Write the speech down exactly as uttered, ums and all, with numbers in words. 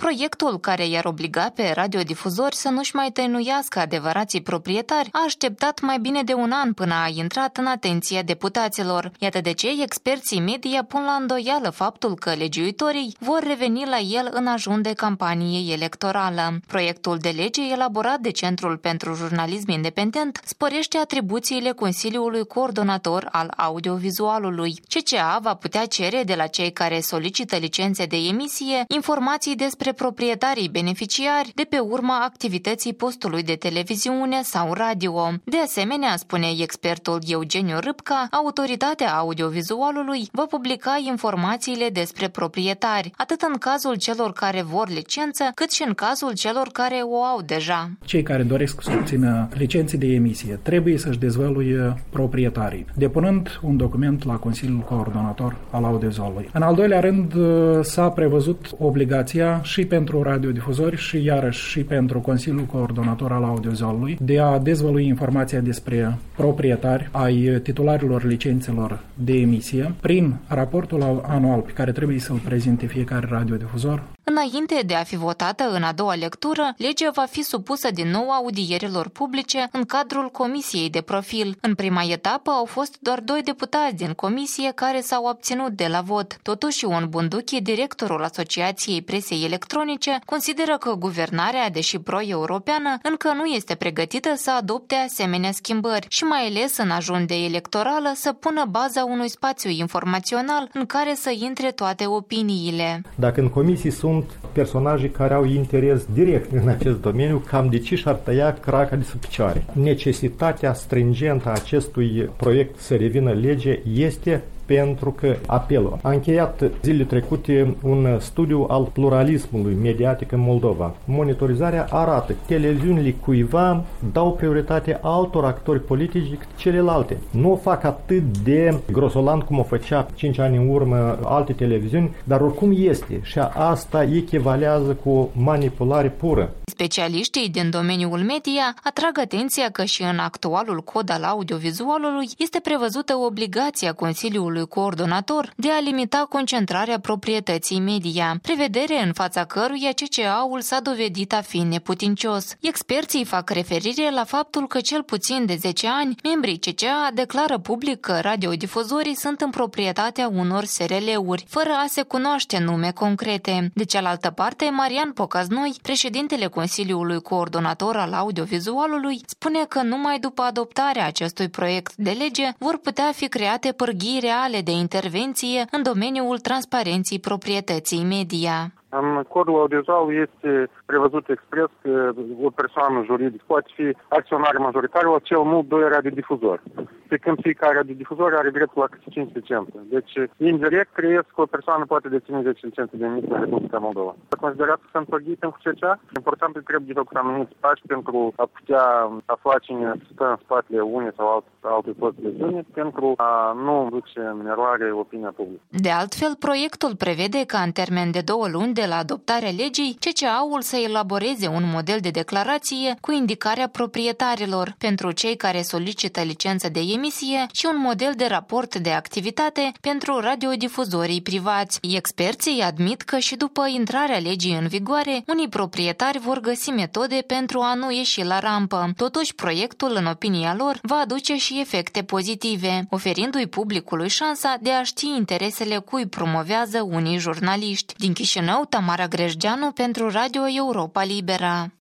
Proiectul care i-ar obliga pe radiodifuzori să nu-și mai tăinuiască adevărații proprietari a așteptat mai bine de un an până a intrat în atenția deputaților. Iată de ce experții media pun la îndoială faptul că legiuitorii vor reveni la el în ajun de campanie electorală. Proiectul de lege elaborat de Centrul pentru Jurnalism Independent sporește atribuțiile Consiliului Coordonator al Audiovizualului. C C A va putea cere de la cei care solicită licențe de emisie informații despre proprietarii beneficiari de pe urma activității postului de televiziune sau radio. De asemenea, spune expertul Eugeniu Râpca, Autoritatea Audiovizualului va publica informațiile despre proprietari, atât în cazul celor care vor licență, cât și în cazul celor care o au deja. Cei care doresc să obțină licențe de emisie trebuie să-și dezvăluie proprietarii, depunând un document la Consiliul Coordonator al Audiovizualului. În al doilea rând, s-a prevăzut obligația și pentru radiodifuzori și iarăși și pentru Consiliul Coordonator al Audiovizualului de a dezvălui informația despre proprietari ai titularilor licențelor de emisie prin raportul anual pe care trebuie să-l prezinte fiecare radiodifuzor. Înainte de a fi votată în a doua lectură, legea va fi supusă din nou audierilor publice în cadrul Comisiei de Profil. În prima etapă au fost doar doi deputați din comisie care s-au abținut de la vot. Totuși, Ion Bunduchi, directorul Asociației Presei Electronice, consideră că guvernarea, deși pro-europeană, încă nu este pregătită să adopte asemenea schimbări și mai ales în ajun de electorală să pună baza unui spațiu informațional în care să intre toate opiniile. Dacă în comisii sunt personaje care au interes direct în acest domeniu, cam de ce și-ar tăia craca de sub picioare. Necesitatea stringentă a acestui proiect să revină lege este pentru că apelul a încheiat zilele trecute un studiu al pluralismului mediatic în Moldova. Monitorizarea arată că televiziunile cuiva dau prioritate altor actori politici decât celelalte. Nu o fac atât de grosolan cum o făcea cinci ani în urmă alte televiziuni, dar oricum este și asta echivalează cu o manipulare pură. Specialiștii din domeniul media atrag atenția că și în actualul cod al audiovizualului este prevăzută obligația Consiliului Coordonator de a limita concentrarea proprietății media, prevedere în fața căruia C C A-ul s-a dovedit a fi neputincios. Experții fac referire la faptul că cel puțin de zece ani, membrii C C A declară public că radiodifuzorii sunt în proprietatea unor S R L-uri, fără a se cunoaște nume concrete. De cealaltă parte, Marian Pocaznoi, președintele Consiliului Coordonator al Audiovizualului, spune că numai după adoptarea acestui proiect de lege vor putea fi create pârghii reale de intervenție în domeniul transparenței proprietății media. În codul audiovizual este prevăzut expres că o persoană juridică poate fi acționar majoritar sau cel mult doi radiodifuzori. Pe când fiecare radiodifuzor are dreptul la câte cinci licențe. Deci, indirect, creesc că o persoană poate deține zece licențe de emisie în Republica Moldova. S-a considerat că sunt pârghii pentru C C A. Important că trebuie de făcut anumiți pași pentru a putea afla cine stă în spatele unei sau alte părți de zi, pentru a nu duce în eroare opinia publică. De altfel, proiectul prevede ca în termen de două luni de la adoptarea legii, C C A-ul să elaboreze un model de declarație cu indicarea proprietarilor pentru cei care solicită licență de emisie și un model de raport de activitate pentru radiodifuzorii privați. Experții admit că și după intrarea legii în vigoare, unii proprietari vor găsi metode pentru a nu ieși la rampă. Totuși, proiectul, în opinia lor, va aduce și efecte pozitive, oferindu-i publicului șansa de a ști interesele cui promovează unii jurnaliști. Din Chișinău, Tamara Grejdeanu pentru Radio Europa Libera.